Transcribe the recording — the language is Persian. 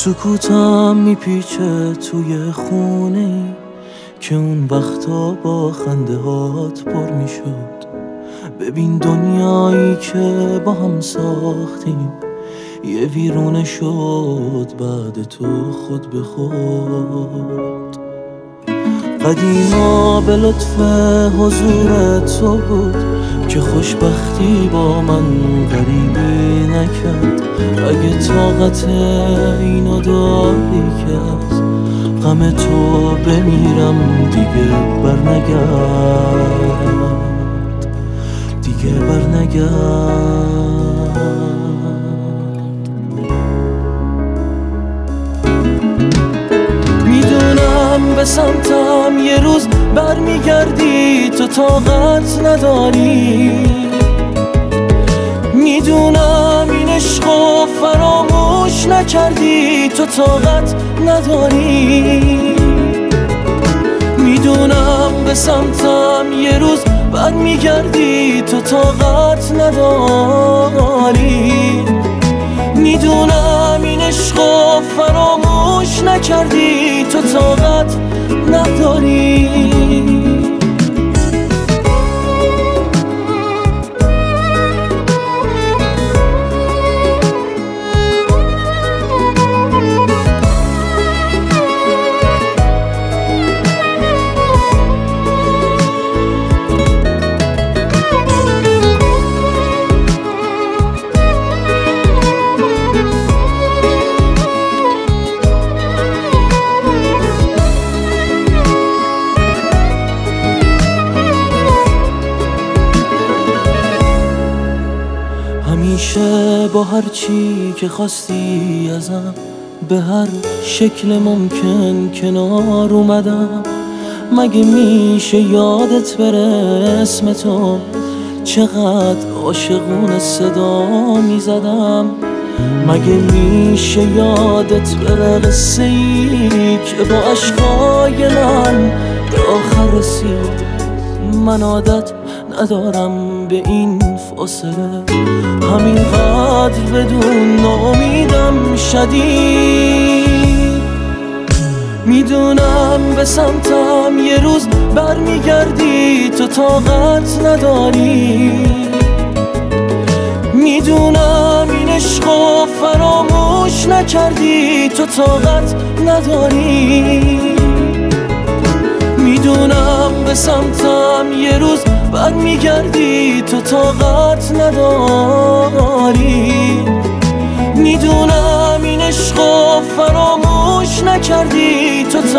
سکوتم میپیچه توی خونه ای که اون وقتا با خنده هات پر میشد. ببین دنیایی که با هم ساختیم یه ویرونه شد بعد تو خود به خود. قدیما به لطف حضور تو بود که خوشبختی با من غریبی نکرد. اگه طاقت اینو داری که از غم تو بمیرم دیگه برنگرد، دیگه برنگرد. میدونم به سمتم یه روز برمیگردی، تو طاقت نداری. میدونم این عشقو فراموش نکردی، تو طاقت نداری. میدونم به سمتم یه روز برمیگردی، تو طاقت نداری. میدونم این عشقو فراموش نکردی، تو طاقت نداری. همیشه با هر چی که خواستی ازم به هر شکل ممکن کنار اومدم. مگه میشه یادت بره اسم تو، چقدر عاشقونه صدا میزدم. مگه میشه یادت بره قصه ای که با عشقای من به آخر رسید. من عادت ندارم به این فاصله، همینقدر بدون ناامیدم شدید. میدونم به سمتم یه روز برمیگردی، تو طاقت نداری. میدونم این عشقو فراموش نکردی، تو طاقت نداری. میدونم به سمتم یه روز برمیگردی، تو طاقت نداری. میدونم این عشقو فراموش نکردی، تو